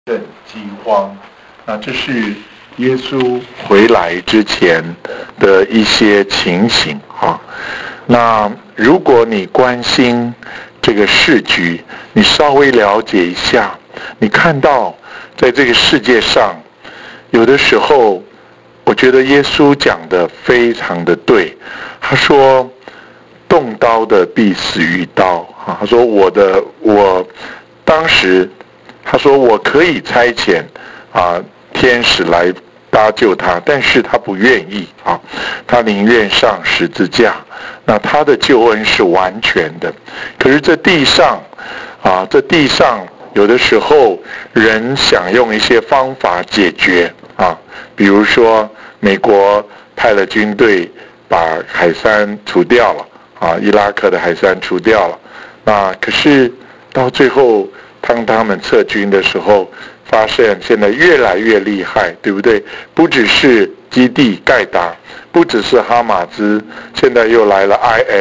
震饥荒。那这是耶稣回来之前的一些情形啊。那如果你关心这个世局，你稍微了解一下，你看到在这个世界上，有的时候我觉得耶稣讲的非常的对。他说动刀的必死于刀啊。他说我当时他说我可以差遣天使来搭救他，但是他不愿意啊，他宁愿上十字架。那他的救恩是完全的。可是这地上有的时候人想用一些方法解决啊，比如说美国派了军队把海珊除掉了啊，伊拉克的海珊除掉了。那可是到最后当他们撤军的时候，发现现在越来越厉害，对不对？不只是基地盖达，不只是哈马斯，现在又来了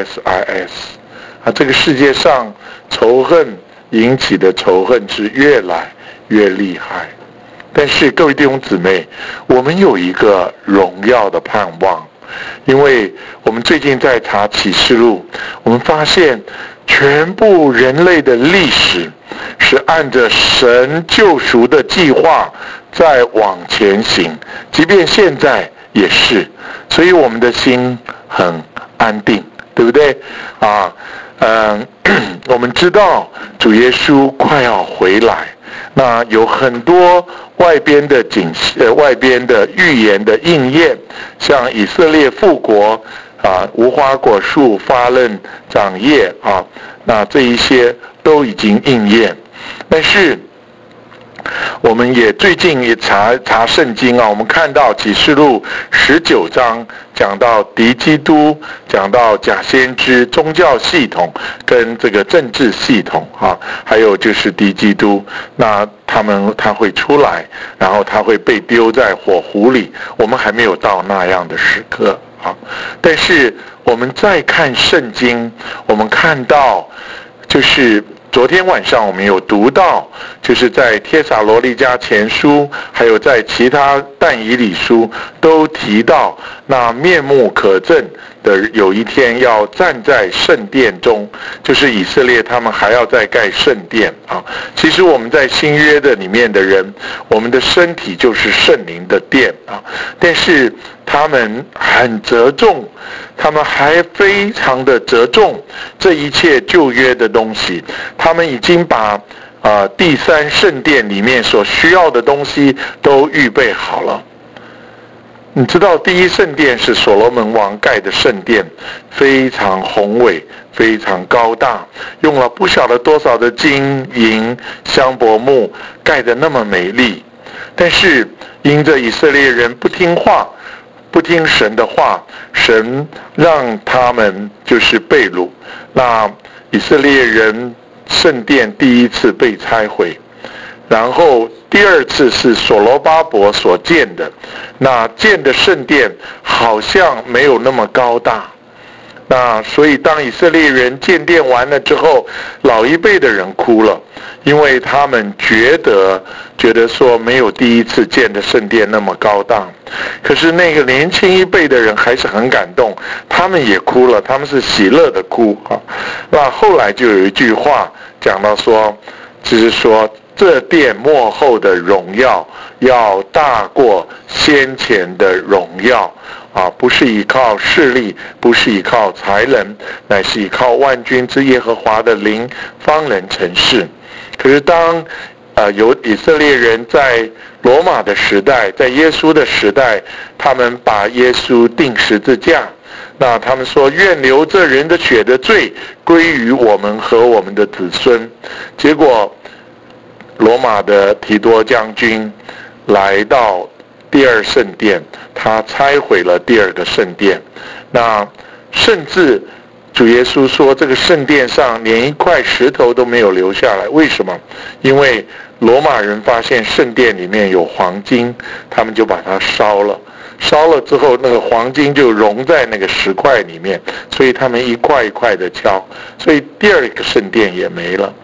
ISIS 啊！这个世界上仇恨引起的仇恨是越来越厉害。但是各位弟兄姊妹，我们有一个荣耀的盼望，因为我们最近在查启示录，我们发现全部人类的历史是按着神救赎的计划在往前行，即便现在也是，所以我们的心很安定，对不对啊？我们知道主耶稣快要回来，那有很多外边的预言的应验，像以色列复国无花果树发嫩长叶啊，那这一些都已经应验。但是我们也最近也查圣经啊，我们看到启示录19章讲到敌基督，讲到假先知宗教系统跟这个政治系统啊，还有就是敌基督，那他会出来，然后他会被丢在火湖里。我们还没有到那样的时刻啊，但是我们再看圣经，我们看到就是昨天晚上我们有读到，就是在帖撒罗尼迦前书，还有在其他但以理书都提到，那面目可憎的有一天要站在圣殿中，就是以色列他们还要再盖圣殿啊。其实我们在新约的里面的人，我们的身体就是圣灵的殿啊，但是他们很折中，他们还非常的折中这一切旧约的东西，他们已经把第三圣殿里面所需要的东西都预备好了。你知道第一圣殿是所罗门王盖的圣殿，非常宏伟，非常高大，用了不晓得多少的金银香柏木盖得那么美丽。但是因着以色列人不听话，不听神的话，神让他们就是被掳。那以色列人圣殿第一次被拆毁，然后第二次是所罗巴伯所建的，那建的圣殿好像没有那么高大。那所以当以色列人建殿完了之后，老一辈的人哭了，因为他们觉得说没有第一次建的圣殿那么高大。可是那个年轻一辈的人还是很感动，他们也哭了，他们是喜乐的哭啊。那后来就有一句话讲到说，就是说这殿末后的荣耀要大过先前的荣耀啊，不是依靠势力，不是依靠才能，乃是依靠万军之耶和华的灵方能成事。可是当有以色列人在罗马的时代，在耶稣的时代，他们把耶稣钉十字架，那他们说愿流这人的血的罪归于我们和我们的子孙。结果罗马的提多将军来到第二圣殿，他拆毁了第二个圣殿。那甚至主耶稣说这个圣殿上连一块石头都没有留下来。为什么？因为罗马人发现圣殿里面有黄金，他们就把它烧了。烧了之后，那个黄金就融在那个石块里面，所以他们一块一块的敲，所以第二个圣殿也没了。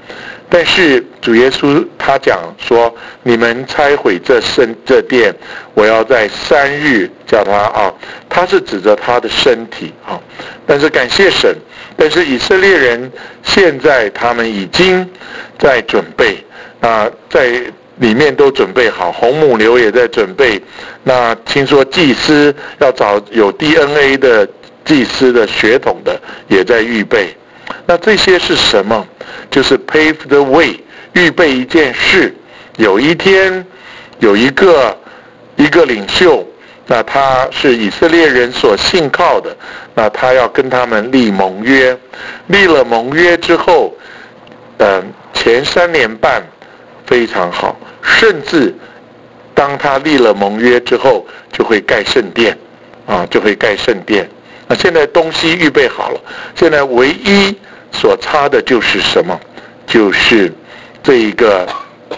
但是主耶稣他讲说，你们拆毁这殿，我要在3日叫他他是指着他的身体但是感谢神，但是以色列人现在他们已经在准备在里面都准备好，红母牛也在准备。那听说祭司要找有 DNA 的祭司的血统的也在预备。那这些是什么？就是 pave the way， 预备一件事。有一天有一个领袖，那他是以色列人所信靠的，那他要跟他们立盟约。立了盟约之后，前3年半非常好，甚至当他立了盟约之后，就会盖圣殿就会盖圣殿。那现在东西预备好了，现在唯一所差的就是什么？就是这一个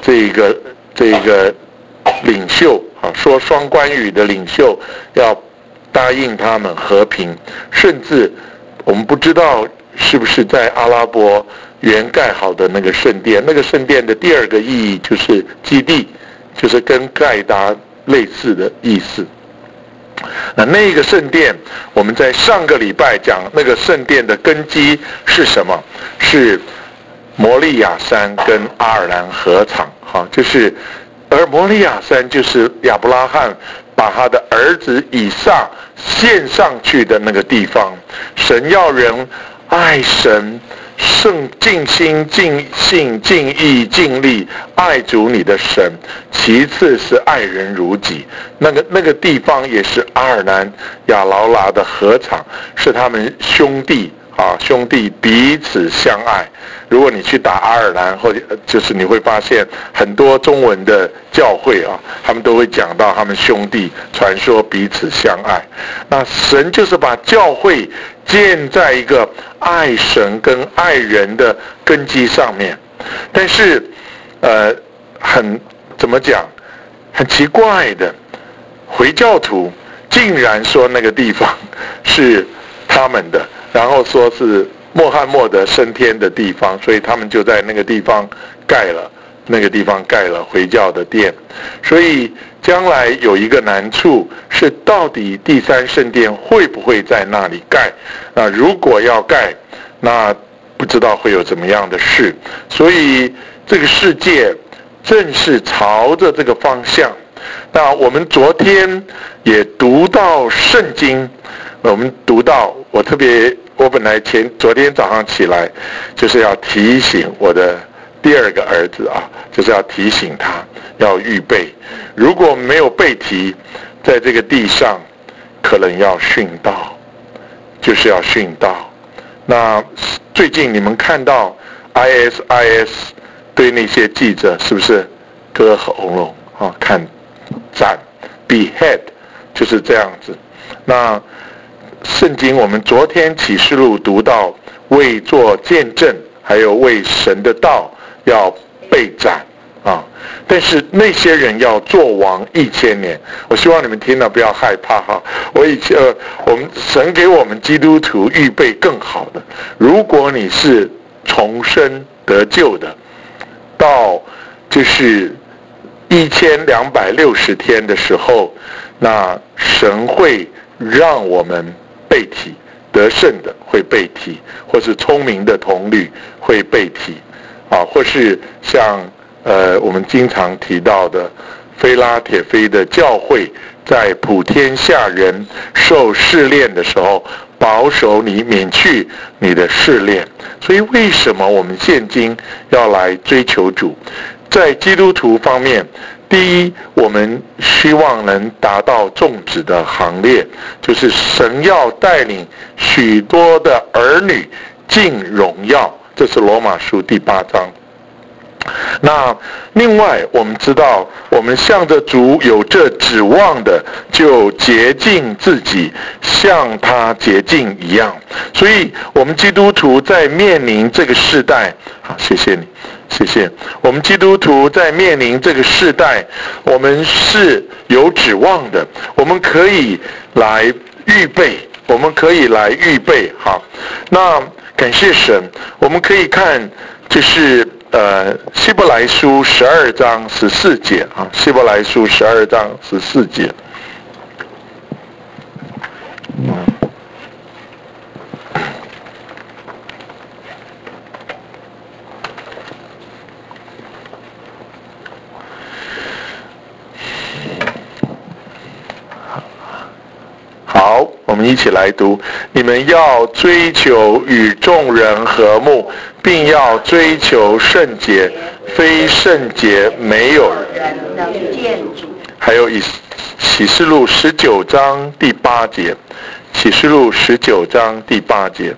领袖说双关语的领袖要答应他们和平，甚至我们不知道是不是在阿拉伯原盖好的那个圣殿，那个圣殿的第2个意义就是基地，就是跟盖达类似的意思。那个圣殿，我们在上个礼拜讲那个圣殿的根基是什么？是摩利亚山跟阿尔兰河场而摩利亚山就是亚伯拉罕把他的儿子以撒献上去的那个地方。神要人爱神，尽心尽性尽意尽力爱主你的神，其次是爱人如己。那个地方也是阿尔兰亚劳拉的禾场，是他们兄弟彼此相爱。如果你去打阿尔兰，或者就是你会发现很多中文的教会他们都会讲到他们兄弟传说彼此相爱。那神就是把教会建在一个爱神跟爱人的根基上面。但是怎么讲，很奇怪的，回教徒竟然说那个地方是他们的，然后说是穆罕默德升天的地方，所以他们就在那个地方盖了回教的殿。所以将来有一个难处是，到底第3圣殿会不会在那里盖？那如果要盖，那不知道会有怎么样的事。所以这个世界正是朝着这个方向。那我们昨天也读到圣经，我们读到我本来昨天早上起来就是要提醒我的第2个儿子就是要提醒他要预备，如果没有被提，在这个地上可能要殉道，就是要殉道。那最近你们看到 ISIS 对那些记者是不是割喉咙看斩 behead 就是这样子。那圣经我们昨天启示录读到，为做见证还有为神的道要被斩但是那些人要做王1000年。我希望你们听了不要害怕我们神给我们基督徒预备更好的。如果你是重生得救的，到就是1260天的时候，那神会让我们被提，得胜的会被提，或是聪明的童女会被提或是像我们经常提到的菲拉铁菲的教会，在普天下人受试炼的时候保守你，免去你的试炼。所以为什么我们现今要来追求主？在基督徒方面，第一，我们希望能达到众子的行列，就是神要带领许多的儿女进荣耀，这是罗马书第8章。那另外我们知道，我们向着主有这指望的，就洁净自己，像他洁净一样。所以我们基督徒在面临这个世代，好，谢谢你，谢谢。我们基督徒在面临这个世代，我们是有指望的，我们可以来预备，好，那感谢神，我们可以看就是希伯来书12章14节啊，希伯来书12章14节。好，我们一起来读。你们要追求与众人和睦，并要追求圣洁，非圣洁没有人能见主。还有启示录19章第8节，启示录19章第8节。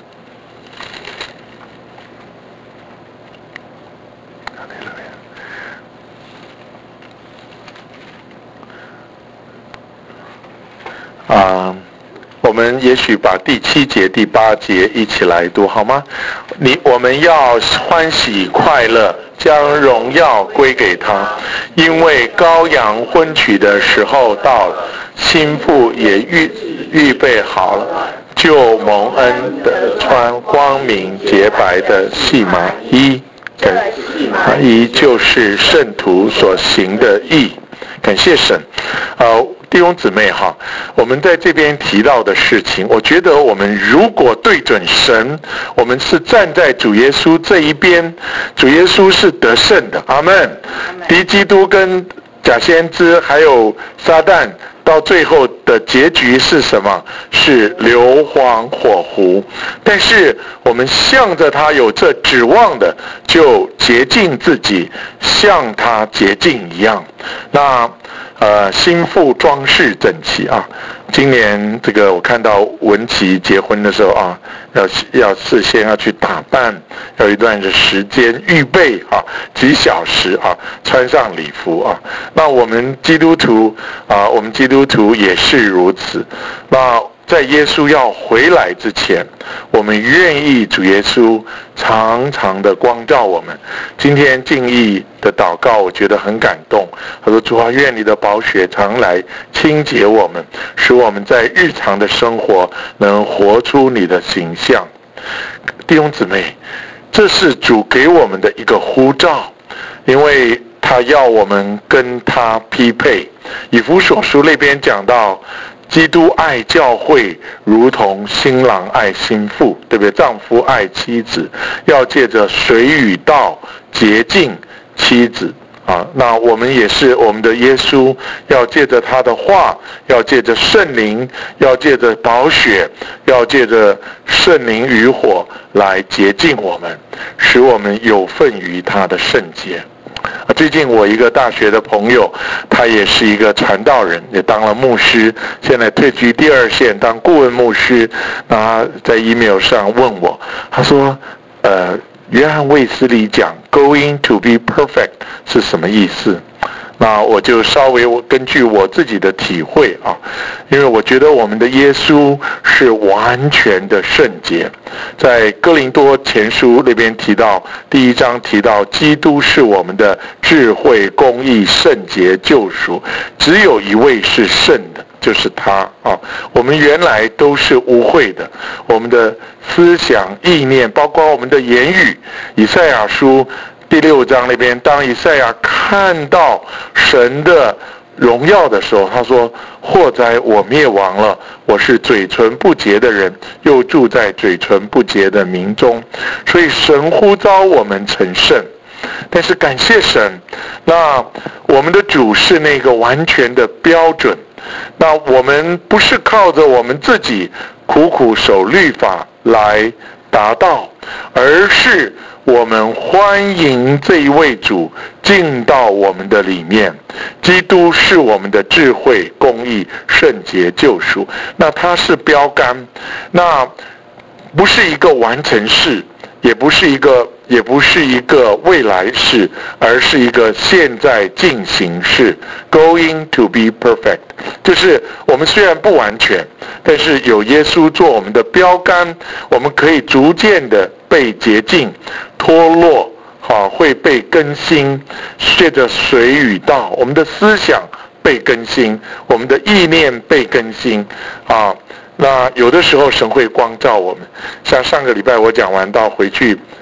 我们也许把第7节、第8节一起来读好吗？我们要欢喜快乐，将荣耀归给他，因为羔羊婚娶的时候到了，新妇也预备好了，就蒙恩的穿光明洁白的细麻衣，衣就是圣徒所行的义。感谢神。弟兄姊妹哈，我们在这边提到的事情，我觉得我们如果对准神，我们是站在主耶稣这一边，主耶稣是得胜的，阿们。敌基督跟假先知还有撒旦到最后的结局是什么？是硫磺火湖。但是我们向着他有这指望的，就洁净自己，像他洁净一样。那新妇装饰整齐啊。今年这个我看到文琪结婚的时候啊，要事先要去打扮，要一段的时间预备啊，几小时啊，穿上礼服啊。那我们基督徒也是如此。那在耶稣要回来之前，我们愿意主耶稣常常的光照我们。今天敬意的祷告我觉得很感动，他说主啊，愿你的宝血常来清洁我们，使我们在日常的生活能活出你的形象。弟兄姊妹，这是主给我们的一个呼召，因为他要我们跟他匹配。以弗所书那边讲到，基督爱教会如同新郎爱新妇，对不对？丈夫爱妻子，要借着水与道洁净妻子啊。那我们也是，我们的耶稣要借着他的话，要借着圣灵，要借着宝血，要借着圣灵与火来洁净我们，使我们有份于他的圣洁。最近我一个大学的朋友，他也是一个传道人，也当了牧师，现在退居第2线当顾问牧师。他在 email 上问我，他说约翰卫斯理讲 going to be perfect 是什么意思？那我就稍微根据我自己的体会啊，因为我觉得我们的耶稣是完全的圣洁。在哥林多前书那边提到，第1章提到基督是我们的智慧、公义、圣洁、救赎，只有一位是圣的，就是他啊。我们原来都是污秽的，我们的思想、意念，包括我们的言语。以赛亚书第6章那边，当以赛亚看到神的荣耀的时候，他说：祸哉我灭亡了，我是嘴唇不洁的人，又住在嘴唇不洁的民中。所以神呼召我们成圣，但是感谢神，那我们的主是那个完全的标准。那我们不是靠着我们自己苦苦守律法来达到，而是我们欢迎这一位主进到我们的里面。基督是我们的智慧、公义、圣洁、救赎。那他是标杆，那不是一个完成式，也不是一个未来式，而是一个现在进行式 going to be perfect。 就是我们虽然不完全，但是有耶稣做我们的标杆，我们可以逐渐的被洁净脱落，会被更新，借着水与道，我们的思想被更新，我们的意念被更新那有的时候神会光照我们，像上个礼拜我讲完道回去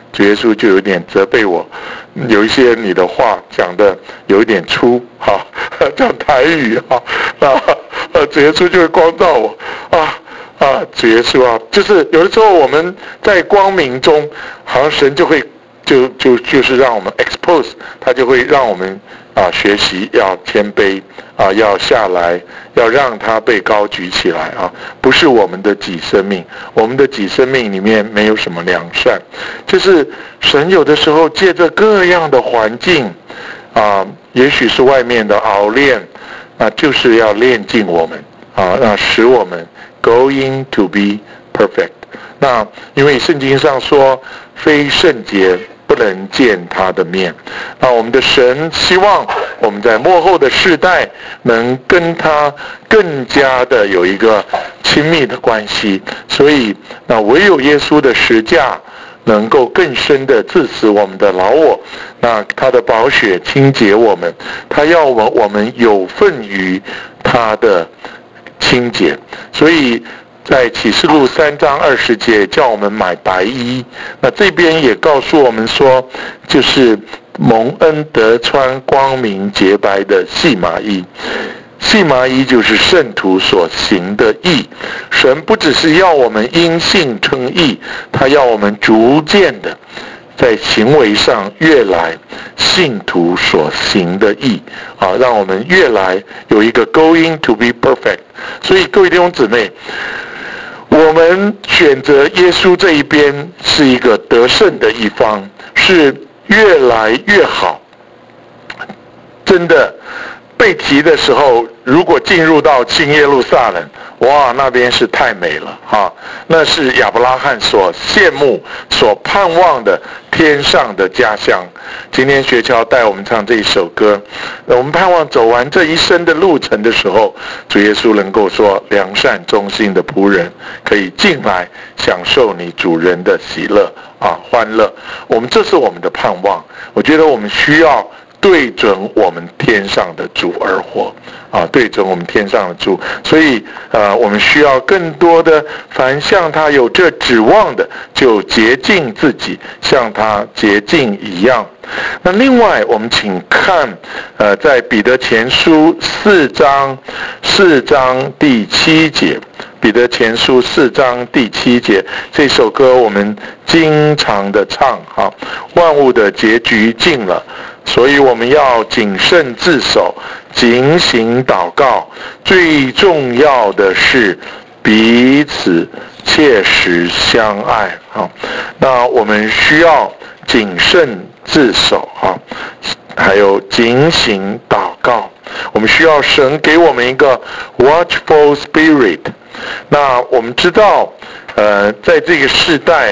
主耶稣就有点责备我，有一些你的话讲的有一点粗，讲台语主耶稣就会光照我主耶稣就是有的时候我们在光明中，好像神就会就是让我们 expose， 他就会让我们学习要谦卑要下来，要让他被高举起来不是我们的己生命，我们的己生命里面没有什么良善，就是神有的时候借着各样的环境也许是外面的熬炼就是要炼净我们使我们 going to be perfect。 那因为圣经上说非圣洁不能见他的面，我们的神希望我们在末后的世代能跟他更加的有一个亲密的关系，所以唯有耶稣的十架能够更深的治死我们的老我，他的宝血清洁我们，他要我们有份于他的清洁，所以在启示录3章20节叫我们买白衣，这边也告诉我们说，就是蒙恩得穿光明洁白的细麻衣。细麻衣就是圣徒所行的义，神不只是要我们因信称义，他要我们逐渐的在行为上越来信徒所行的义让我们越来有一个 going to be perfect。 所以各位弟兄姊妹，我们选择耶稣这一边是一个得胜的一方，是越来越好。真的被提的时候，如果进入到新耶路撒冷，哇，那边是太美了那是亚伯拉罕所羡慕所盼望的天上的家乡。今天学校带我们唱这一首歌，我们盼望走完这一生的路程的时候，主耶稣能够说，良善忠心的仆人可以进来享受你主人的喜乐欢乐。这是我们的盼望。我觉得我们需要对准我们天上的主而活对准我们天上的主，所以我们需要更多的凡向他有这指望的，就洁净自己，像他洁净一样。那另外我们请看在彼得前书4章第7节，彼得前书4章第7节，这首歌我们经常的唱万物的结局近了，所以我们要谨慎自守，警醒祷告，最重要的是彼此切实相爱那我们需要谨慎自守还有警醒祷告，我们需要神给我们一个 watchful spirit。 那我们知道在这个世代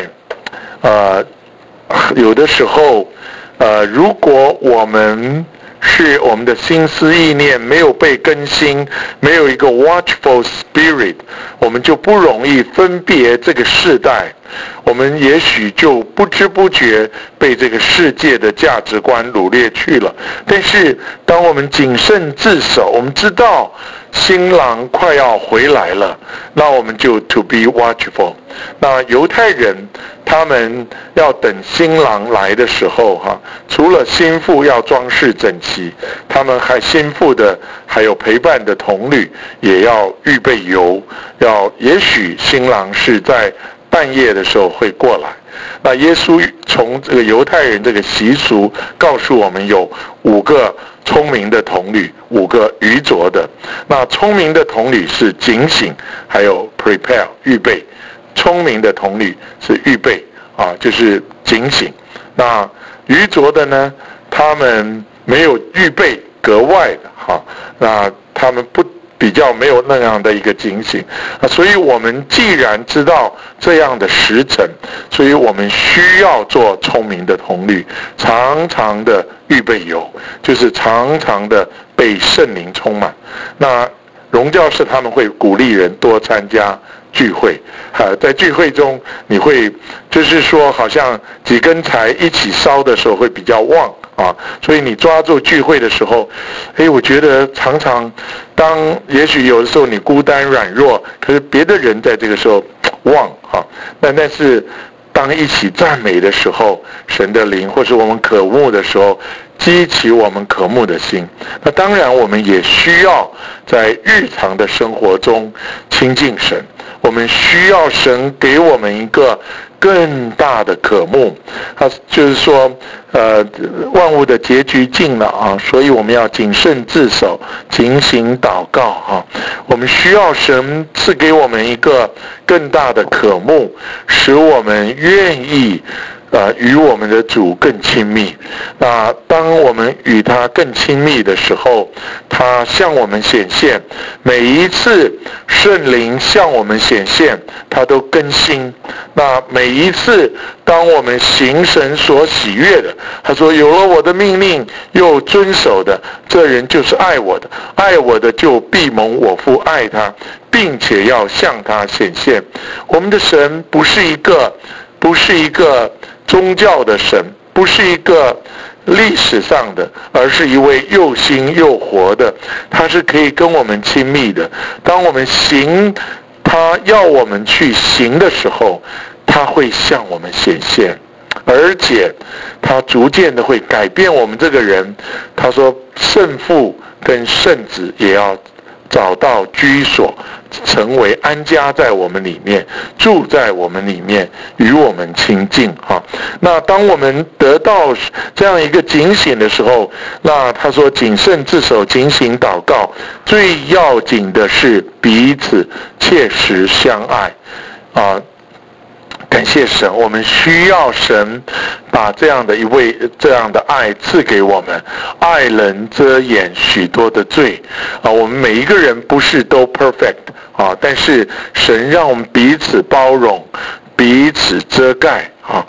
有的时候如果我们的心思意念没有被更新，没有一个 watchful spirit， 我们就不容易分别这个世代，我们也许就不知不觉被这个世界的价值观掳掠去了。但是当我们谨慎自守，我们知道新郎快要回来了，那我们就 to be watchful。 那犹太人他们要等新郎来的时候除了新妇要装饰整齐，他们新妇的还有陪伴的童女也要预备油，也许新郎是在半夜的时候会过来。那耶稣从这个犹太人这个习俗告诉我们，有5个聪明的童女，5个愚拙的。那聪明的童女是警醒，还有 prepare 预备。聪明的童女是预备就是警醒。那愚拙的呢，他们没有预备格外的那他们比较没有那样的一个警醒所以我们既然知道这样的时辰，所以我们需要做聪明的童女，常常的预备油，就是常常的被圣灵充满。那荣教士他们会鼓励人多参加聚会在聚会中你会就是说好像几根柴一起烧的时候会比较旺所以你抓住聚会的时候我觉得常常也许有的时候你孤单软弱，可是别的人在这个时候旺但是当一起赞美的时候，神的灵或是我们渴慕的时候，激起我们渴慕的心。那当然我们也需要在日常的生活中亲近神，我们需要神给我们一个更大的渴慕。就是说万物的结局近了啊，所以我们要谨慎自守，警醒祷告啊。我们需要神赐给我们一个更大的渴慕，使我们愿意与我们的主更亲密。那当我们与他更亲密的时候，他向我们显现，每一次圣灵向我们显现，他都更新。那每一次当我们行神所喜悦的，他说有了我的命令又遵守的，这人就是爱我的，爱我的就必蒙我父爱他，并且要向他显现。我们的神不是一个宗教的神，不是一个历史上的，而是一位又新又活的，他是可以跟我们亲密的。当我们行他要我们去行的时候，他会向我们显现，而且他逐渐的会改变我们这个人。他说圣父跟圣子也要找到居所，成为安家在我们里面，住在我们里面，与我们亲近啊。那当我们得到这样一个警醒的时候，那他说谨慎自守，警醒祷告，最要紧的是彼此切实相爱啊。感谢神，我们需要神把这样的爱赐给我们。爱人遮掩许多的罪啊，我们每一个人不是都 perfect 啊，但是神让我们彼此包容，彼此遮盖啊。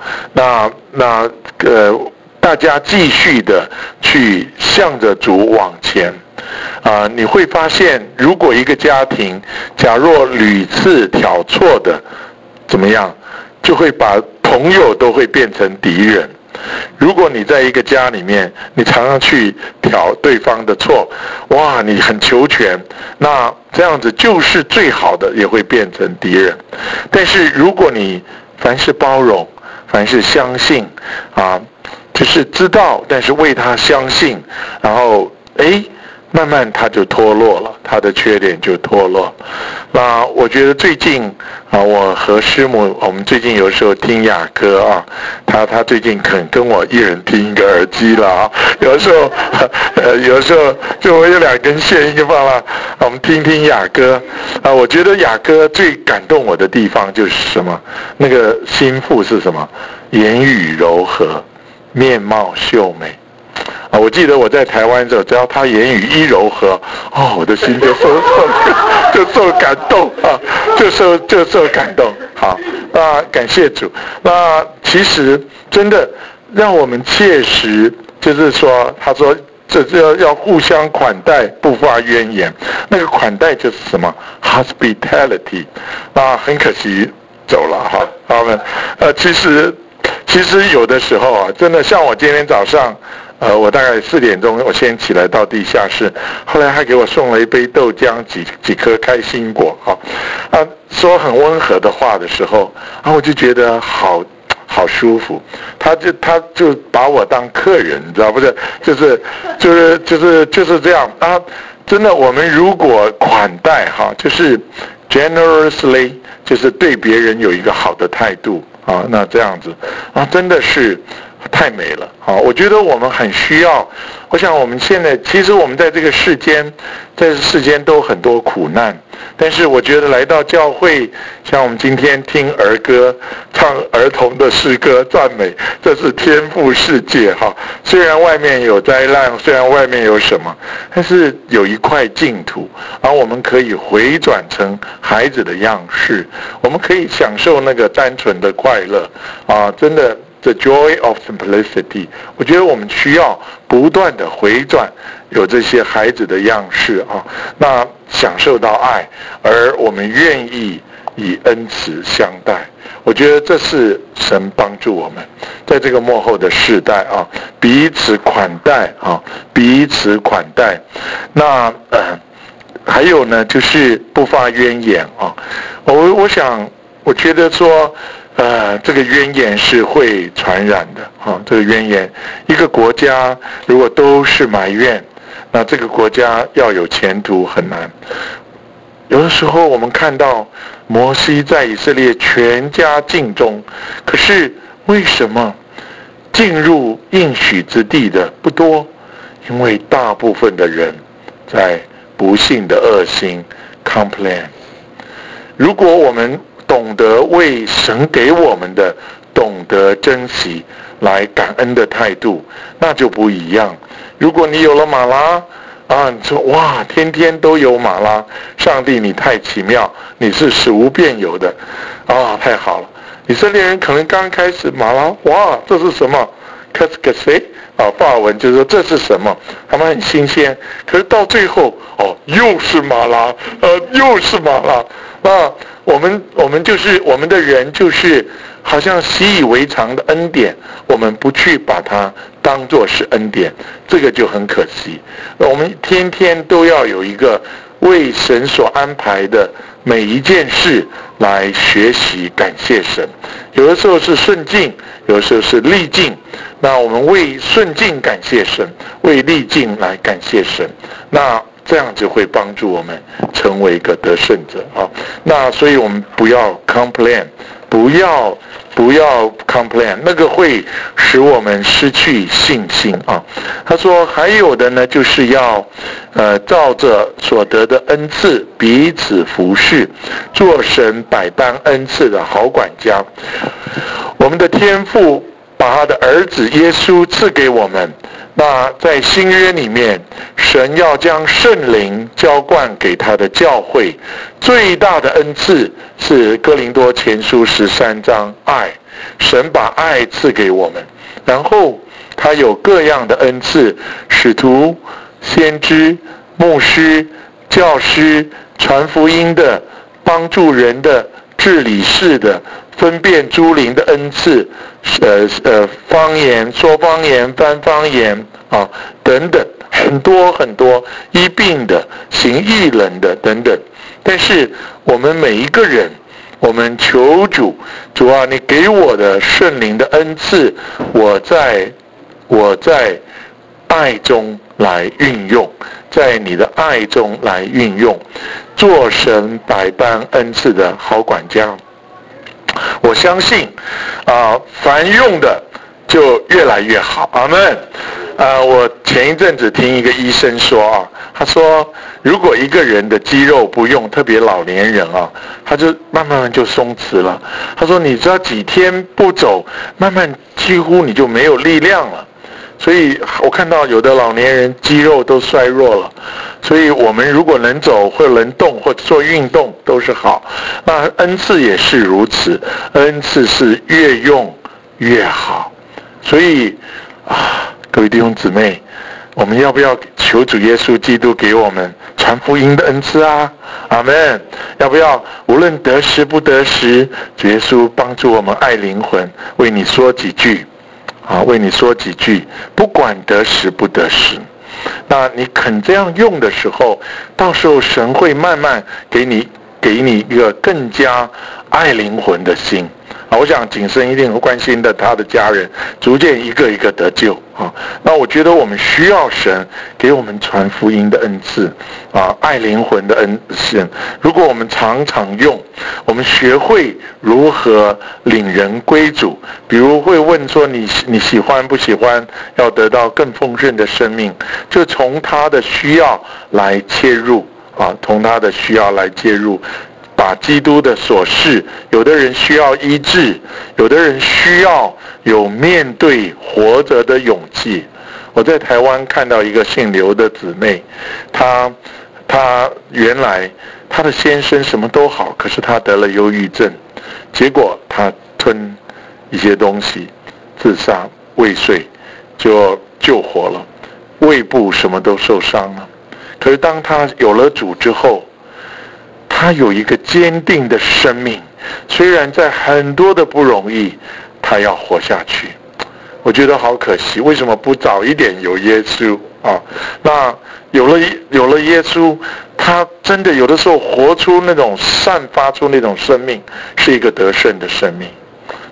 大家继续的去向着主往前啊。你会发现，如果一个家庭假若屡次挑错的，怎么样？就会把朋友都会变成敌人。如果你在一个家里面，你常常去挑对方的错，哇，你很求全，那这样子就是最好的也会变成敌人。但是如果你凡是包容，凡是相信啊，就是知道，但是为他相信，然后慢慢他就脱落了，他的缺点就脱落。那我觉得最近啊，我和师母，我们最近有时候听雅歌啊，他最近肯跟我一人听一个耳机了啊。有时候就我有2根线，一个放了，我们听雅歌啊。我觉得雅歌最感动我的地方就是什么？那个心腹是什么？言语柔和，面貌秀美。啊，我记得我在台湾的时候，只要他言语一柔和，我的心就受感动啊，就受感动。好，那感谢主。那其实真的让我们切实，就是说，他说这要互相款待，不发怨言。那个款待就是什么 ？hospitality。很可惜走了哈，他们其实有的时候啊，真的像我今天早上。我大概4点钟，我先起来到地下室，后来还给我送了一杯豆浆，几颗开心果，说很温和的话的时候，我就觉得好舒服。他就把我当客人，你知道不是？就是这样啊。真的，我们如果款待就是 generously， 就是对别人有一个好的态度啊，那这样子真的是。太美了我觉得我们很需要。我想我们现在其实我们在这个世间都很多苦难，但是我觉得来到教会，像我们今天听儿歌，唱儿童的诗歌赞美，这是天父世界虽然外面有灾难，虽然外面有什么，但是有一块净土，我们可以回转成孩子的样式，我们可以享受那个单纯的快乐真的。The joy of simplicity， 我觉得我们需要不断的回转，有这些孩子的样式那享受到爱，而我们愿意以恩慈相待。我觉得这是神帮助我们在这个末后的世代彼此款待彼此款待。那还有呢，就是不发怨言我觉得说。 这个冤言是会传染的啊。这个冤言，一个国家如果都是埋怨，那这个国家要有前途很难。有的时候我们看到摩西在以色列全家尽忠，可是为什么进入应许之地的不多？因为大部分的人在不幸的恶心 complain。 如果我们懂得为神给我们的懂得珍惜来感恩的态度，那就不一样。如果你有了马拉你说哇，天天都有马拉，上帝你太奇妙，你是使无变有的太好了。以色列人可能刚开始马拉，哇，这是什么？可是谁法文就是说这是什么？他们很新鲜。可是到最后又是马拉，又是马拉。那我们就是我们的人，就是好像习以为常的恩典，我们不去把它当作是恩典，这个就很可惜。我们天天都要有一个为神所安排的每一件事来学习感谢神。有的时候是顺境，有的时候是逆境。那我们为顺境感谢神，为逆境来感谢神，那这样就会帮助我们成为一个得胜者那所以我们不要 complain， 不要 complain， 那个会使我们失去信心他说还有的呢，就是要照着所得的恩赐彼此服侍，做神百般恩赐的好管家。我们的天父把他的儿子耶稣赐给我们，那在新约里面，神要将圣灵浇灌给他的教会，最大的恩赐是哥林多前书13章爱，神把爱赐给我们。然后他有各样的恩赐，使徒、先知、牧师、教师、传福音的、帮助人的、治理事的、分辨诸灵的恩赐，方言、说方言、翻方言等等，很多很多，医病的、行异能的等等。但是我们每一个人，我们求主啊，你给我的圣灵的恩赐，我在爱中来运用，在你的爱中来运用，做神百般恩赐的好管家。我相信凡用的就越来越好。阿们。我前一阵子听一个医生说他说如果一个人的肌肉不用，特别老年人他就慢慢就松弛了。他说你只要几天不走，慢慢几乎你就没有力量了。所以我看到有的老年人肌肉都衰弱了，所以我们如果能走或能动或做运动都是好。那恩赐也是如此，恩赐是越用越好。所以各位弟兄姊妹，我们要不要求主耶稣基督给我们传福音的恩赐阿们。要不要无论得时不得时，主耶稣帮助我们爱灵魂，为你说几句为你说几句，不管得时不得时。那你肯这样用的时候，到时候神会慢慢给你一个更加爱灵魂的心我想景生一定会关心的他的家人逐渐一个一个得救那我觉得我们需要神给我们传福音的恩赐爱灵魂的恩赐。如果我们常常用，我们学会如何领人归主，比如会问说你喜欢不喜欢要得到更丰盛的生命，就从他的需要来切入从他的需要来介入，把基督的所示，有的人需要医治，有的人需要有面对活着的勇气。我在台湾看到一个姓刘的姊妹，她原来她的先生什么都好，可是她得了忧郁症，结果她吞一些东西自杀未遂就救活了，胃部什么都受伤了。可是当她有了主之后，他有一个坚定的生命，虽然在很多的不容易，他要活下去。我觉得好可惜，为什么不早一点有耶稣那有了耶稣，他真的有的时候活出那种散发出那种生命，是一个得胜的生命。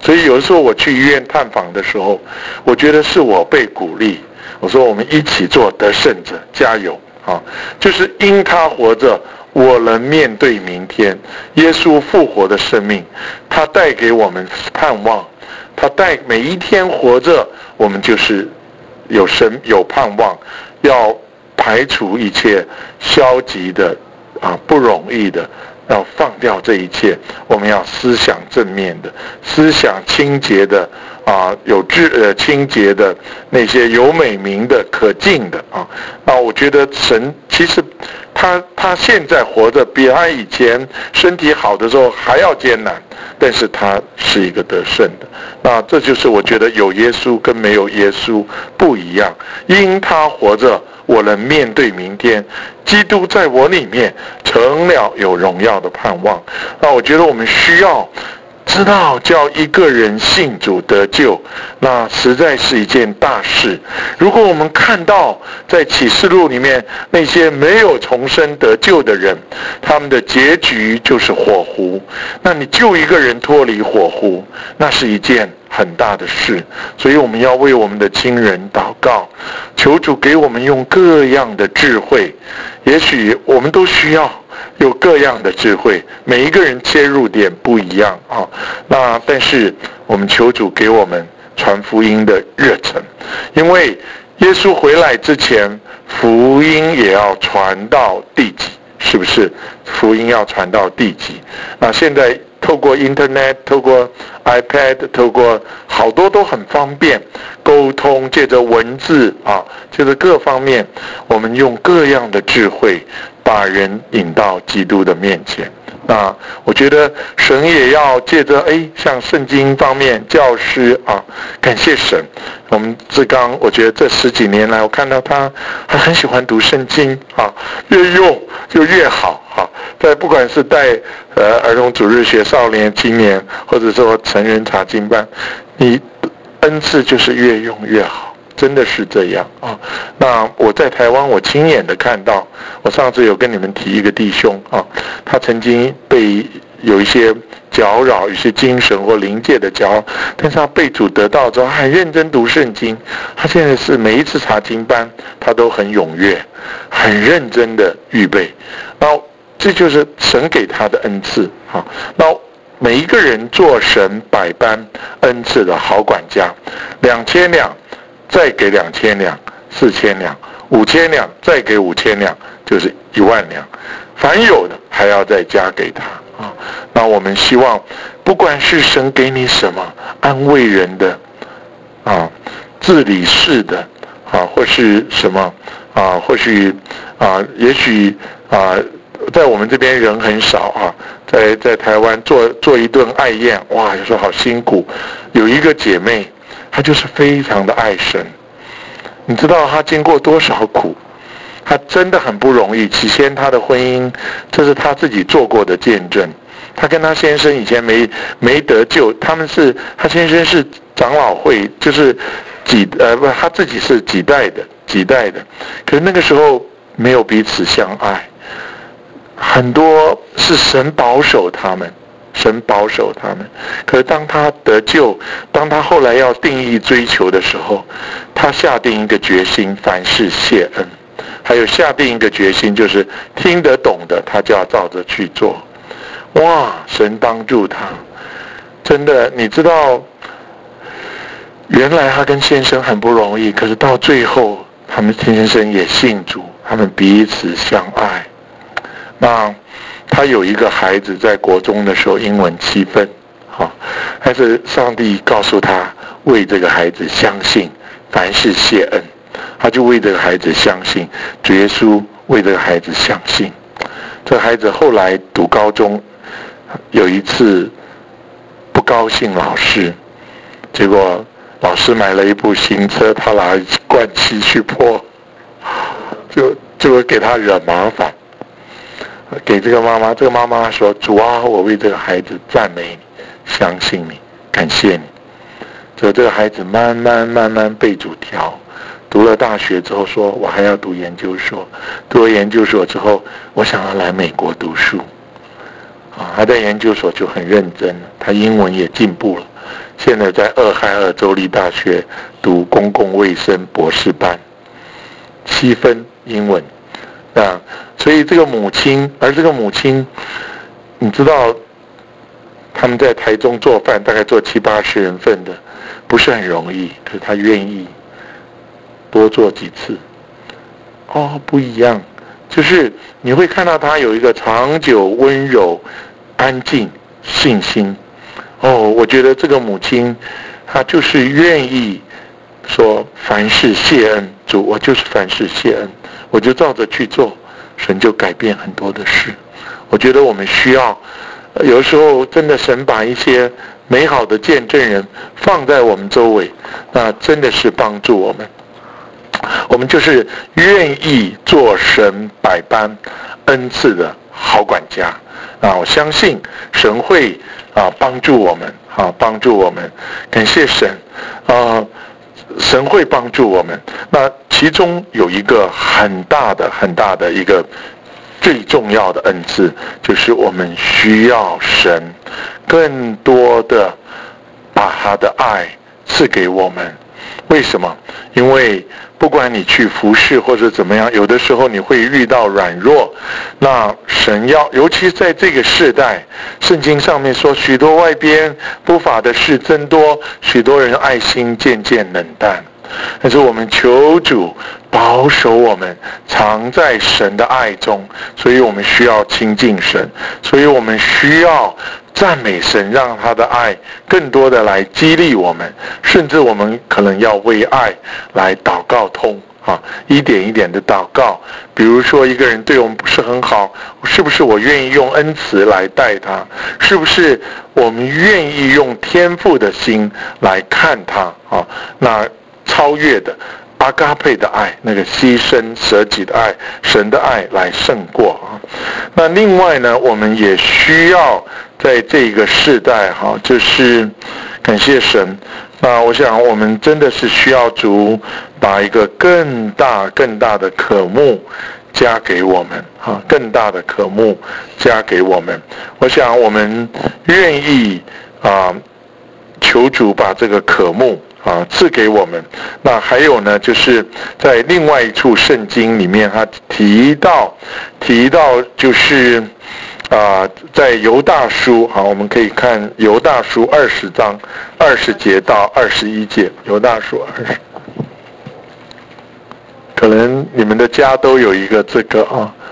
所以有的时候我去医院探访的时候，我觉得是我被鼓励，我说我们一起做得胜者，加油啊！就是因他活着，我能面对明天。耶稣复活的生命，他带给我们盼望，他带每一天活着，我们就是有盼望，要排除一切消极的不容易的，要放掉这一切，我们要思想正面的，思想清洁的清洁的那些有美名的可敬的那我觉得神其实他现在活着比他以前身体好的时候还要艰难，但是他是一个得胜的。那这就是我觉得有耶稣跟没有耶稣不一样，因他活着，我能面对明天，基督在我里面成了有荣耀的盼望。那我觉得我们需要知道叫一个人信主得救，那实在是一件大事。如果我们看到在启示录里面那些没有重生得救的人，他们的结局就是火湖，那你救一个人脱离火湖，那是一件很大的事。所以我们要为我们的亲人祷告，求主给我们用各样的智慧。也许我们都需要有各样的智慧，每一个人切入点不一样那但是我们求主给我们传福音的热忱，因为耶稣回来之前，福音也要传到地极，是不是？福音要传到地极。那现在透过 Internet， 透过 iPad， 透过好多都很方便沟通，借着文字借着各方面，我们用各样的智慧把人引到基督的面前。那我觉得神也要借着像圣经方面教师感谢神。我们志刚，我觉得这10几年来，我看到他很喜欢读圣经越用就越好在不管是带儿童主日学、少年、青年，或者说成人查经班，你恩赐就是越用越好，真的是这样那我在台湾，我亲眼的看到，我上次有跟你们提一个弟兄他曾经被有一些搅扰，一些精神或灵界的搅扰，但是他被主得到之后，他很认真读圣经。他现在是每一次查经班，他都很踊跃，很认真的预备。然后这就是神给他的恩赐那每一个人做神百般恩赐的好管家，2000两再给2000两，4000两，5000两再给5000两，就是10000两，凡有的还要再加给他那我们希望不管是神给你什么，安慰人的治理事的或是什么或许也许在我们这边人很少在台湾做一顿爱宴，哇，有时候好辛苦。有一个姐妹，她就是非常的爱神，你知道她经过多少苦，她真的很不容易。起先她的婚姻，这是她自己做过的见证。她跟她先生以前没得救，她先生是长老会，就是她自己是几代的，可是那个时候没有彼此相爱，很多是神保守他们。可是当他得救，当他后来要定义追求的时候，他下定一个决心，凡事谢恩，还有下定一个决心，就是听得懂的他就要照着去做。哇，神帮助他，真的，你知道原来他跟先生很不容易，可是到最后他们先生也信主，他们彼此相爱。那他有一个孩子在国中的时候英文7分但是上帝告诉他为这个孩子相信，凡事谢恩，他就为这个孩子相信，主耶稣为这个孩子相信。这个孩子后来读高中，有一次不高兴老师，结果老师买了一部新车，他拿灌漆去泼，就会给他惹麻烦。给这个妈妈说，主啊，我为这个孩子赞美你，相信你，感谢你。这个孩子慢慢被主调，读了大学之后说，我还要读研究所，读了研究所之后，我想要来美国读书他在研究所就很认真，他英文也进步了， 现在在俄亥俄州立大学读公共卫生博士班，7分英文啊。所以这个母亲，你知道他们在台中做饭，大概做70-80人份的，不是很容易，可是她愿意多做几次。不一样，就是你会看到她有一个长久、温柔、安静、信心。我觉得这个母亲，她就是愿意说凡事谢恩，主，我就是凡事谢恩，我就照着去做，神就改变很多的事。我觉得我们需要，有时候真的神把一些美好的见证人放在我们周围，那真的是帮助我们。我们就是愿意做神百般恩赐的好管家我相信神会帮助我们帮助我们，感谢神神会帮助我们。那其中有一个很大的一个最重要的恩赐，就是我们需要神更多的把他的爱赐给我们。为什么？因为不管你去服侍或者怎么样，有的时候你会遇到软弱，那神尤其在这个世代，圣经上面说许多外边不法的事增多，许多人爱心渐渐冷淡。但是我们求主保守我们藏在神的爱中，所以我们需要亲近神，所以我们需要赞美神，让他的爱更多的来激励我们，甚至我们可能要为爱来祷告通一点一点的祷告。比如说一个人对我们不是很好，是不是我愿意用恩慈来待他？是不是我们愿意用天父的心来看他那超越的阿嘎佩的爱，那个牺牲舍己的爱，神的爱来胜过那另外呢，我们也需要在这个世代就是感谢神。那我想我们真的是需要主把一个更大的渴慕加给我们更大的渴慕加给我们。我想我们愿意求主把这个渴慕赐给我们。那还有呢，就是在另外一处圣经里面，他提到就是在犹大书我们可以看犹大书20章20节到21节，犹大书20，可能你们的家都有一个这个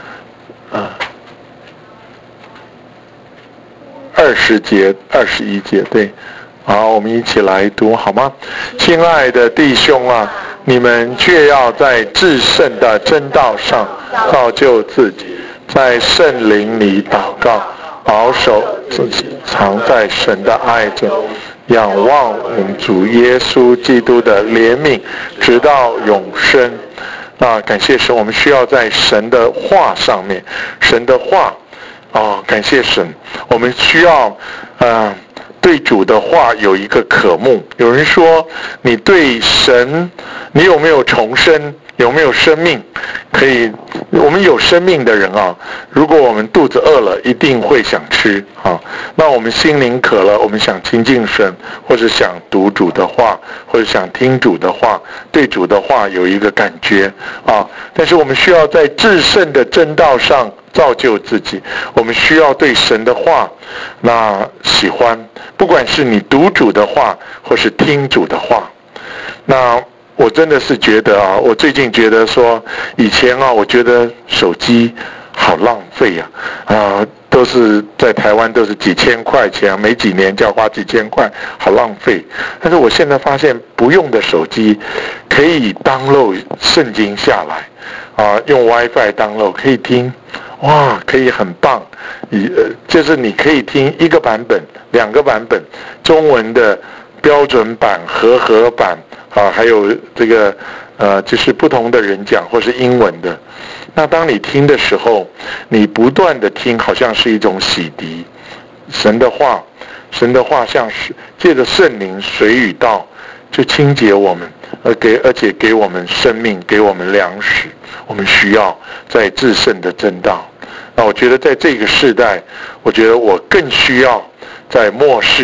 20节21节，对。好，我们一起来读好吗？亲爱的弟兄你们却要在至圣的真道上造就自己，在圣灵里祷告，保守自己藏在神的爱中，仰望我们主耶稣基督的怜悯，直到永生。感谢神，我们需要在神的话上面，神的话感谢神，我们需要对主的话有一个渴慕。有人说你对神，你有没有重生，有没有生命？我们有生命的人如果我们肚子饿了，一定会想吃那我们心灵渴了，我们想亲近神，或者想读主的话，或者想听主的话，对主的话有一个感觉但是我们需要在至圣的真道上造就自己，我们需要对神的话喜欢，不管是你读主的话或是听主的话。那我真的是觉得我最近觉得说，以前我觉得手机好浪费都是在台湾都是几千块钱，没几年就要花几千块，好浪费。但是我现在发现不用的手机可以 download 圣经下来用 WiFi download 可以听，可以很棒。就是你可以听1个版本、2个版本，中文的标准版、和合版还有这个就是不同的人讲，或是英文的。那当你听的时候，你不断的听，好像是一种洗涤。神的话像是借着圣灵水与道，就清洁我们，而且给我们生命，给我们粮食。我们需要在至圣的真道。那我觉得在这个世代，我觉得我更需要在末世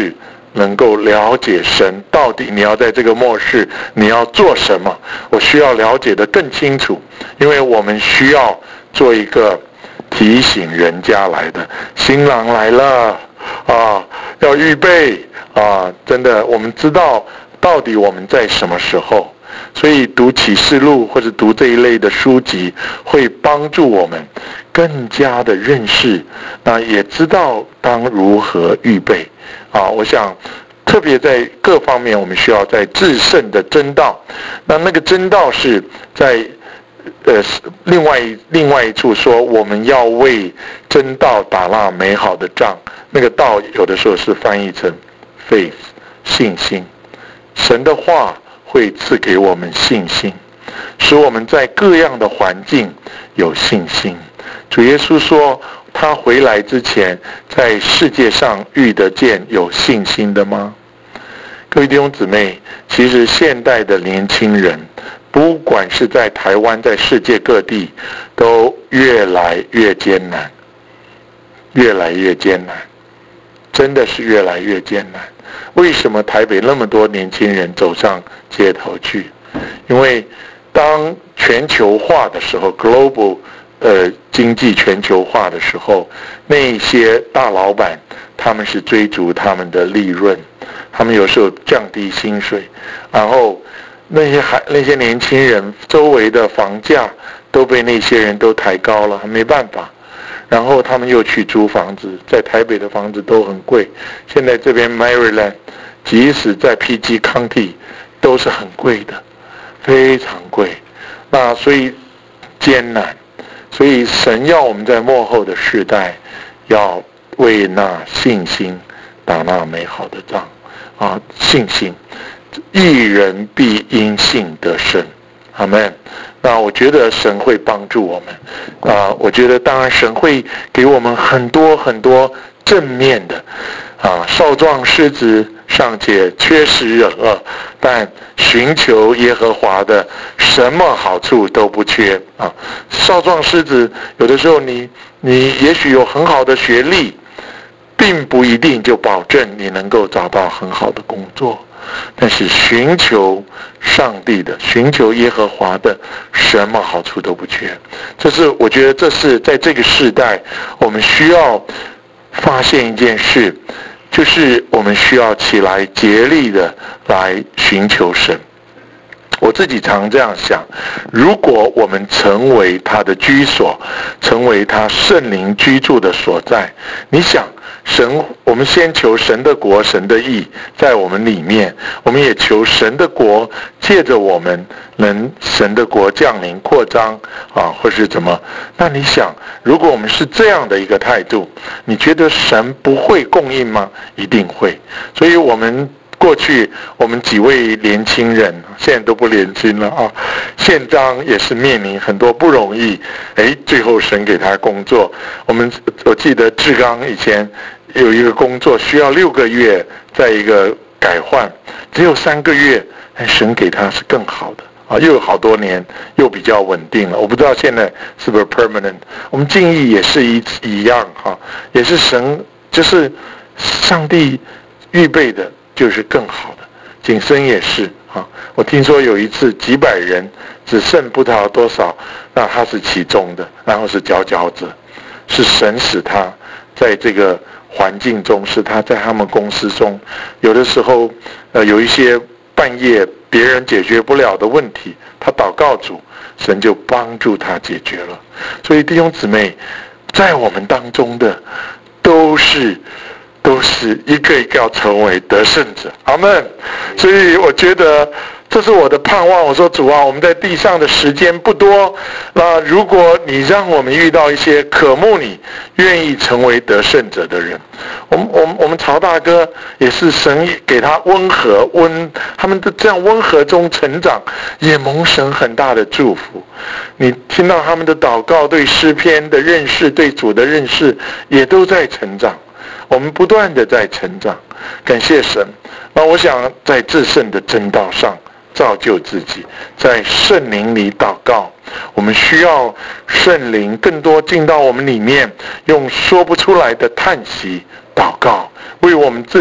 能够了解神到底你要在这个末世你要做什么，我需要了解得更清楚，因为我们需要做一个提醒人家来的，新郎来了啊，要预备啊，真的我们知道到底我们在什么时候，所以读启示录或者读这一类的书籍会帮助我们更加的认识，那也知道当如何预备啊。我想特别在各方面我们需要在至圣的真道，那个真道是在另外一处说我们要为真道打那美好的仗，那个道有的时候是翻译成 faith 信心，神的话会赐给我们信心，使我们在各样的环境有信心。主耶稣说他回来之前在世界上遇得见有信心的吗？各位弟兄姊妹，其实现代的年轻人不管是在台湾在世界各地都越来越艰难，越来越艰难，真的是越来越艰难。为什么台北那么多年轻人走上街头去？因为当全球化的时候 global 经济全球化的时候，那些大老板他们是追逐他们的利润，他们有时候降低薪水，然后那些年轻人周围的房价都被那些人都抬高了，没办法，然后他们又去租房子，在台北的房子都很贵，现在这边 Maryland 即使在 PG County 都是很贵的，非常贵，那所以艰难，所以神要我们在末后的世代要为那信心打那美好的仗啊！信心，义人必因信得生，阿们。那我觉得神会帮助我们啊！我觉得当然神会给我们很多很多正面的啊，少壮狮子尚且缺食忍饿，但寻求耶和华的什么好处都不缺啊！少壮狮子有的时候你也许有很好的学历，并不一定就保证你能够找到很好的工作，但是寻求上帝的，寻求耶和华的，什么好处都不缺。我觉得这是在这个世代我们需要发现一件事，就是我们需要起来竭力的来寻求神。我自己常这样想，如果我们成为他的居所，成为他圣灵居住的所在，你想我们先求神的国神的义在我们里面，我们也求神的国借着我们能神的国降临扩张啊，或是怎么，那你想如果我们是这样的一个态度，你觉得神不会供应吗？一定会。所以过去我们几位年轻人现在都不年轻了啊，宪章也是面临很多不容易，最后神给他工作。我记得志刚以前有一个工作需要6个月在一个改换，只有3个月，神给他是更好的啊，又有好多年，又比较稳定了。我不知道现在是不是 permanent。我们敬意也是一样哈，也是神，就是上帝预备的就是更好的。景深也是啊，我听说有一次几百人只剩不知道多少，那他是其中的，然后是佼佼者，是神使他在这个环境中，是他在他们公司中，有的时候有一些半夜别人解决不了的问题，他祷告主，神就帮助他解决了。所以弟兄姊妹，在我们当中的都是一个一个要成为得胜者，阿们。所以我觉得这是我的盼望。我说主啊，我们在地上的时间不多，那如果你让我们遇到一些渴慕你、愿意成为得胜者的人，我们曹大哥也是神给他温和他们的这样温和中成长，也蒙神很大的祝福。你听到他们的祷告，对诗篇的认识，对主的认识，也都在成长。我们不断的在成长，感谢神。那我想在至圣的真道上造就自己，在圣灵里祷告。我们需要圣灵更多进到我们里面，用说不出来的叹息祷告，为我们自己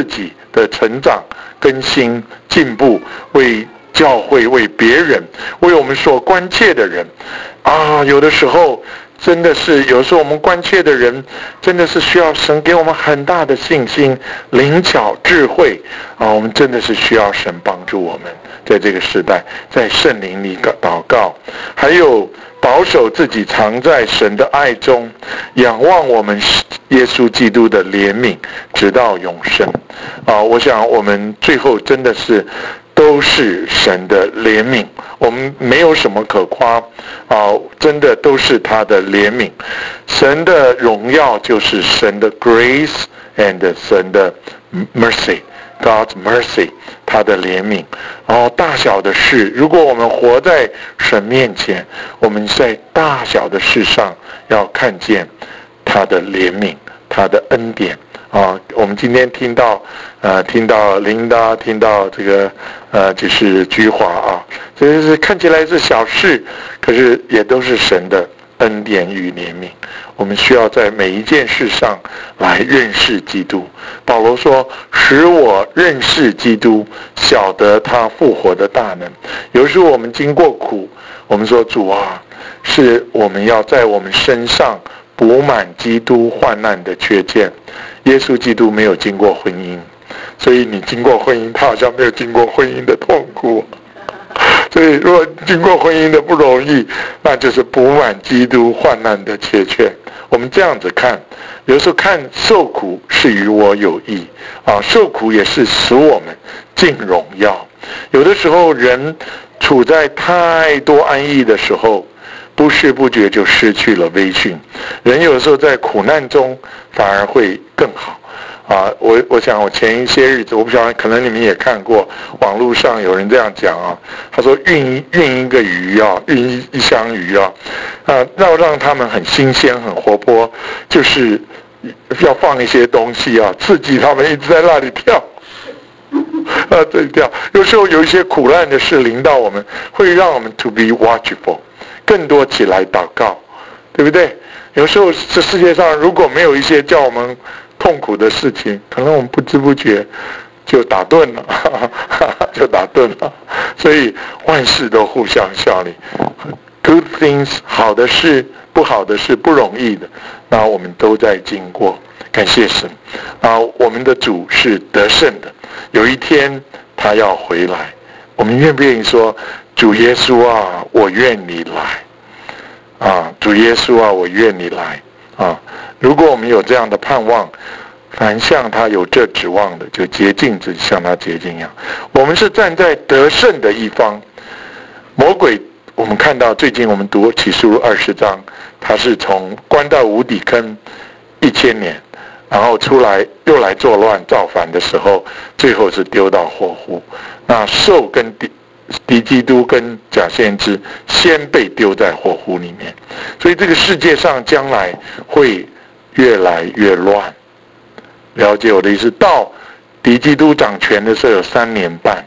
的成长、更新、进步，为教会、为别人、为我们所关切的人有的时候真的是，有时候我们关切的人真的是需要神给我们很大的信心、灵巧、智慧我们真的是需要神帮助我们，在这个时代在圣灵里祷告，还有保守自己藏在神的爱中，仰望我们耶稣基督的怜悯直到永生我想我们最后真的是都是神的怜悯，我们没有什么可夸真的都是他的怜悯。神的荣耀就是神的 grace and 神的 mercy， God's mercy， 他的怜悯大小的事，如果我们活在神面前，我们在大小的事上要看见他的怜悯，他的恩典我们今天听到琳达，听到这个就是菊华这就是看起来是小事，可是也都是神的恩典与怜悯。我们需要在每一件事上来认识基督。保罗说，使我认识基督，晓得他复活的大能。有时候我们经过苦，我们说主是我们要在我们身上补满基督患难的缺欠。耶稣基督没有经过婚姻，所以你经过婚姻，他好像没有经过婚姻的痛苦。所以如果经过婚姻的不容易，那就是补满基督患难的缺欠。我们这样子看，有时候看受苦是与我有益受苦也是使我们进荣耀。有的时候人处在太多安逸的时候，不知不觉就失去了威信。人有的时候在苦难中反而会更好我想我前一些日子，我不晓得可能你们也看过，网络上有人这样讲他说运一个鱼运一箱鱼让他们很新鲜很活泼，就是要放一些东西刺激他们一直在那里跳这里跳。有时候有一些苦难的事临到我们，会让我们 to be watchful， 更多起来祷告，对不对？有时候这世界上如果没有一些叫我们痛苦的事情，可能我们不知不觉就打盹了就打盹了。所以万事都互相效力， good things， 好的事不好的事不容易的，那我们都在经过。感谢神我们的主是得胜的，有一天他要回来，我们愿不愿意说，主耶稣我愿你来主耶稣我愿你来如果我们有这样的盼望，凡向他有这指望的，就洁净自己，像他洁净一样。我们是站在得胜的一方。魔鬼，我们看到最近我们读启示录20章，他是从关到无底坑1000年，然后出来又来作乱造反的时候，最后是丢到火湖。那兽跟敌基督跟假先知先被丢在火湖里面。所以这个世界上将来会越来越乱。了解我的意思？到敌基督掌权的时候有3年半，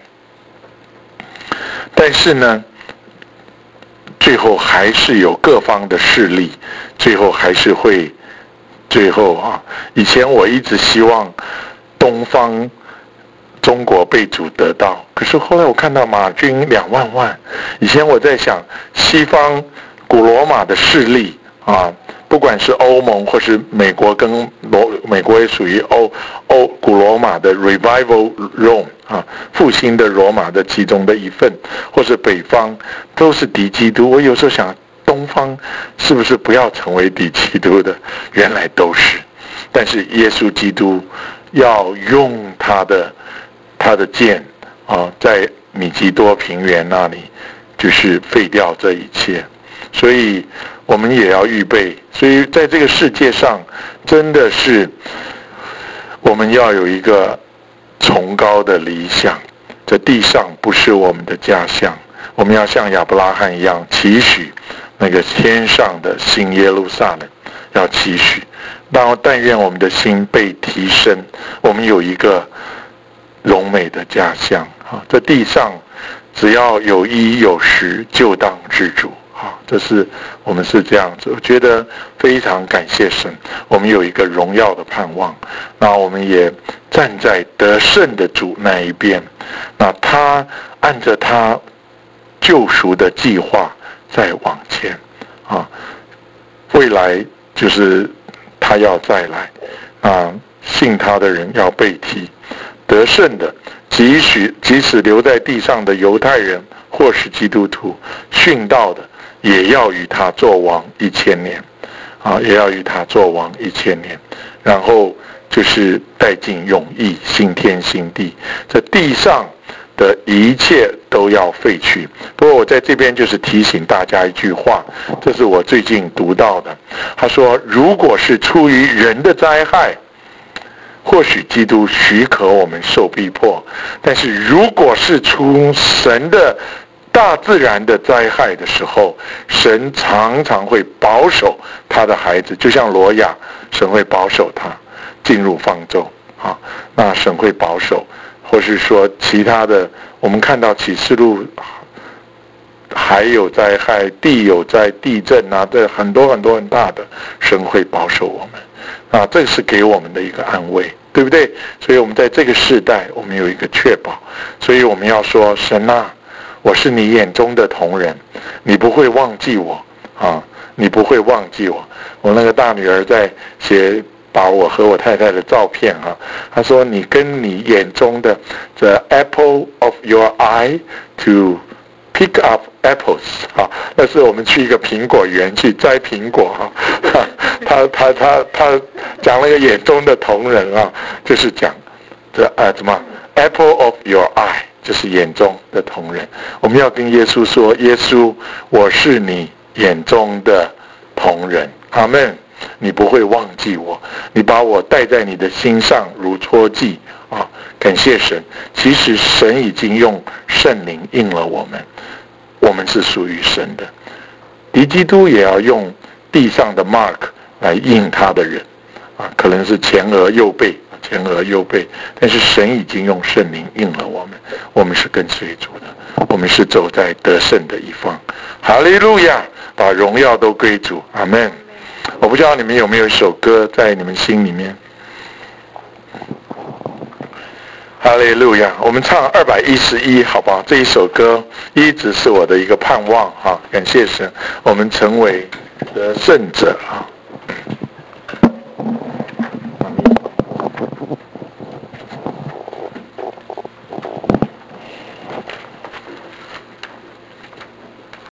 但是呢，最后还是有各方的势力，最后还是会以前我一直希望东方中国被主得到，可是后来我看到马军2万万，以前我在想西方古罗马的势力不管是欧盟或是美国，跟美国也属于古罗马的 Revival Rome 复兴的罗马的其中的一份，或是北方都是敌基督。我有时候想，东方是不是不要成为敌基督的？原来都是。但是耶稣基督要用他的剑在米基多平原那里，就是废掉这一切。所以我们也要预备。所以在这个世界上，真的是我们要有一个崇高的理想。这地上不是我们的家乡，我们要像亚伯拉罕一样期许那个天上的新耶路撒冷，要期许。然后但愿我们的心被提升，我们有一个荣美的家乡这地上只要有衣有食，就当知足。 这是我们是这样子，我觉得非常感谢神，我们有一个荣耀的盼望，那我们也站在得胜的主那一边，那他按着他救赎的计划再往前未来就是他要再来信他的人要被提，得胜的即使留在地上的犹太人或是基督徒，殉道的也要与他作王1000年也要与他作王1000年，然后就是带进永义，新天新地，这地上的一切都要废去。不过我在这边就是提醒大家一句话，这是我最近读到的，他说如果是出于人的灾害，或许基督许可我们受逼迫，但是如果是出神的大自然的灾害的时候，神常常会保守他的孩子，就像挪亚，神会保守他进入方舟那神会保守，或是说其他的，我们看到启示录海有灾害，地有灾，地震这很多很多很大的，神会保守我们这是给我们的一个安慰，对不对？所以我们在这个世代我们有一个确保，所以我们要说神我是你眼中的瞳人，你不会忘记我你不会忘记我。我那个大女儿在把我和我太太的照片她说你跟你眼中的 the apple of your eye to pick up apples 那是我们去一个苹果园去摘苹果他讲了一个眼中的瞳人就是讲怎么 apple of your eye 就是眼中的瞳人。我们要跟耶稣说，耶稣我是你眼中的瞳人，阿们。你不会忘记我，你把我带在你的心上如戳记感谢神。其实神已经用圣灵印了我们，我们是属于神的。敌基督也要用地上的 mark 来印他的人可能是前额右背，但是神已经用圣灵印了我们，我们是跟随主的，我们是走在得胜的一方。哈利路亚，把荣耀都归主，阿们。我不知道你们有没有一首歌在你们心里面。哈利路亚，我们唱211好不好？这一首歌一直是我的一个盼望感谢神，我们成为得胜者